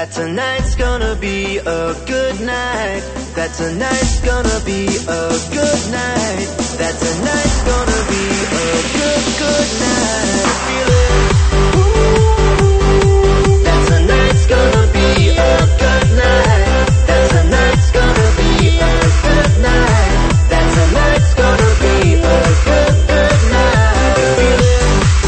That tonight's gonna be a good night. That tonight's gonna be a good night. That tonight's gonna be a good night. Feel it. That tonight's gonna be a good night. That tonight's gonna be a good night. That tonight's gonna be a good night. Feel it.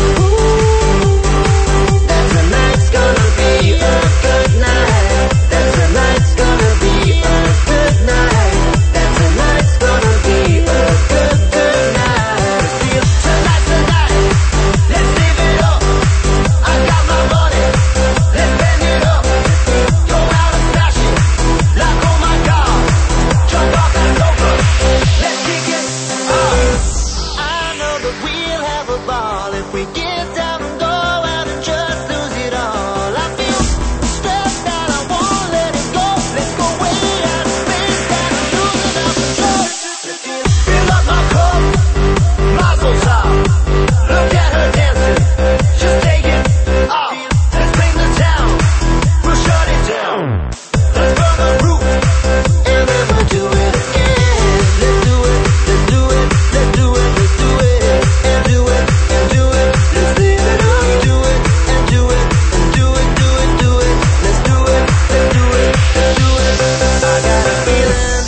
That tonight's gonna be a good night. That tonight's gonna be a good night. That tonight's gonna be a good night. Feel tonight's the night. Let's live it up. I got my money. Let's spend it up. Go out and smash it. Like oh my God. Jump off that sofa. Let's kick it up. I know that we'll have a ball if we get down and go out and just lose it all. I feel stressed out, I won't let it go. Let's go way out of space, that I'm losing our control. Fill up my cup, Mazel tov. Look at her dancing, just take it off. Let's bring the town, we'll shut it down. Let's burn the roof, and then we'll do it again. Let's do it, let's do it, let's do it, let's do it, and do it, and do it. Let's live it up, do it, and do it, and do it, do it, do it. Let's do it, let's do it, let's do it. I got a feeling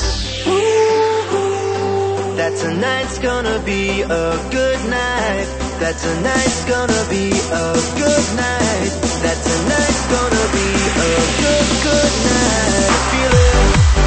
that tonight's gonna be a good night. That tonight's gonna be a good night. That tonight's gonna be a good night. Feel it.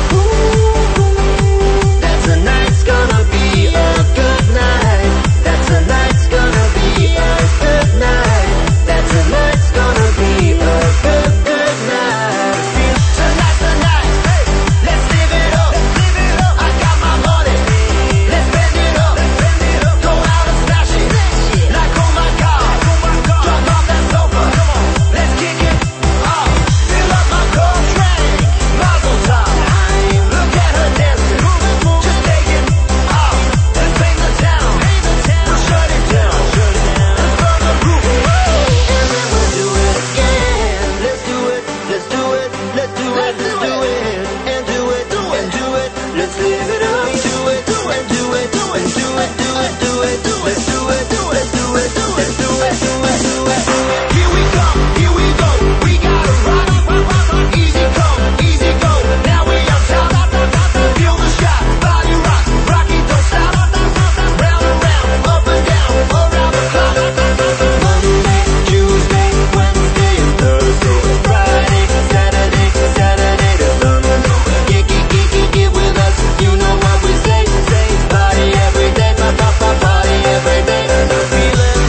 That tonight's gonna be a good night. That tonight's gonna be a good night. That tonight's gonna be a good night. Feel tonight's the night. Hey, let's live it up. I got my money. Let's spend it up. Go out and smash it. Like oh my God. Jump off that sofa. Let's kick it off. Fill up my cup. Drink. Mazel tov. Look at her dancing. Just take it off. Let's paint the town. We'll shut it down. Let's burn the roof. And then we'll do it again. Let's do it. Let's do it. Let's do it. Let's do it. And do it. And do it. Let's live it up. Do it. And do it. And do it. Do it. Do it. Let's do it. Let's do it. Let's do it. Do it. Do it. Here we come. Here we go. We gotta rock. Easy come. Easy go. Now we on top. Feel the shot. Body rock. Rocky don't stop. Round and round. Up and down. Around the clock. Monday, Tuesday, Wednesday, and Thursday, Friday, Saturday, Saturday to Sunday. Get with us. You know what we say. Say party every day. Party every day. Feeling.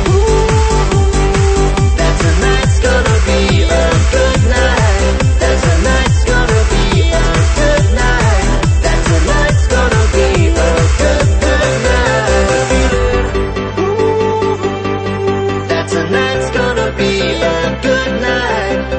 That tonight's gonna be a good night. That tonight's gonna be a good night. That tonight's gonna be a good night. That tonight's gonna be a good night.